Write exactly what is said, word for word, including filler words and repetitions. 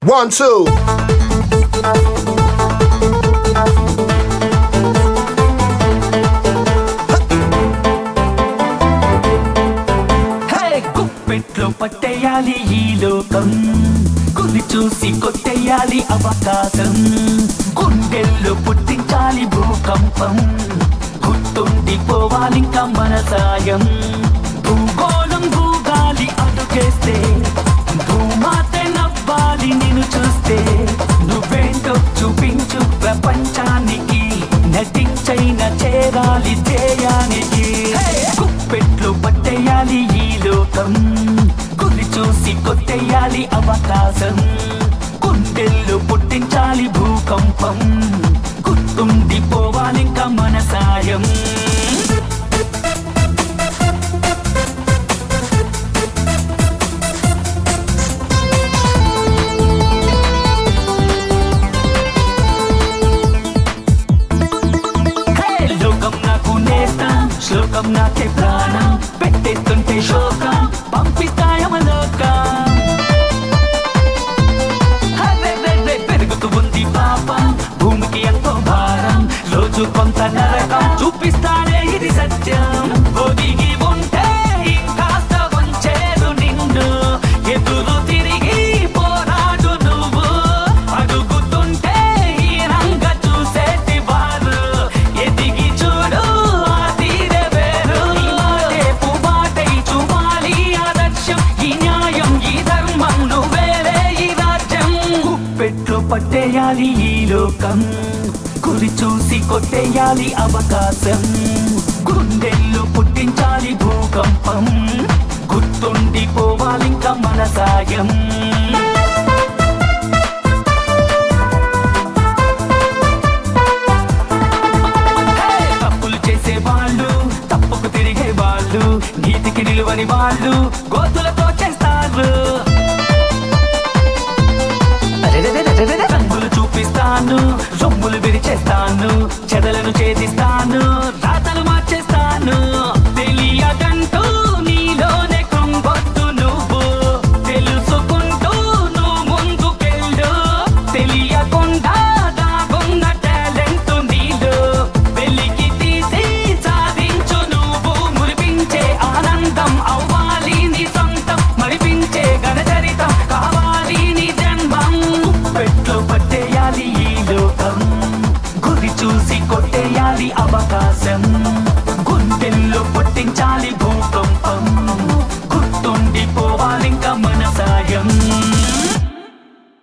One, two. Hey, గుప్పెట్లో పట్టేయాలి ఈ లోకం, గురి చూసి కొట్టేయాలి అవకాశం, గుండెల్లో పుట్టించాలి భూకంపం, గుర్తుండిపోవాలింకా మన సాయం. భూగోళం భూగాలి అడుగేస్తే, భూమాతే నవ్వాలి నిన్ను చూస్తే, నువ్వేంటో చూపించు ప్రపంచానికి, నటించైన చేరాలి ధ్యేయానికి. గుప్పెట్లో పట్టేయాలి ఈ లోకం, గురి చూసి కొట్టేయాలి అవకాశం, గుండెల్లో పుట్టించాలి భూకంపం, గుర్తుండిపోవాలింకా మన సాయం. శ్లోకం నాకే ప్రాణం, పెట్టేస్తుంటే శోకం, పంపిస్తాయమలోకం. పెరుగుతూ ఉంది పాపం, భూమికి ఎంతో భారం, రోజు కొంత నరకం, చూపిస్తానే ఇది సత్యం. ఒదిగి ఉంటే ఇంకాస్త వంచేదు నిన్ను, ఎదురు తిరిగి పోరాడు నువ్వు, అడుగుతుంటే హీనంగా చూసేటి వారు, ఎదిగి చూడు పట్టేయాలి ఈ లోకం, గురి చూసి కొట్టేయాలి అవకాశం, గుండెల్లో పుట్టించాలి భూకంపం, గుర్తుండిపోవాలింకా మన సాయం. తప్పులు చేసే వాళ్ళు, తప్పుకు తిరిగే వాళ్ళు, నీతికి నిలువని వాళ్ళు గోతులతో చేస్తారు. రంగులు చూపిస్తాను, రొమ్ములు విరిచేస్తాను,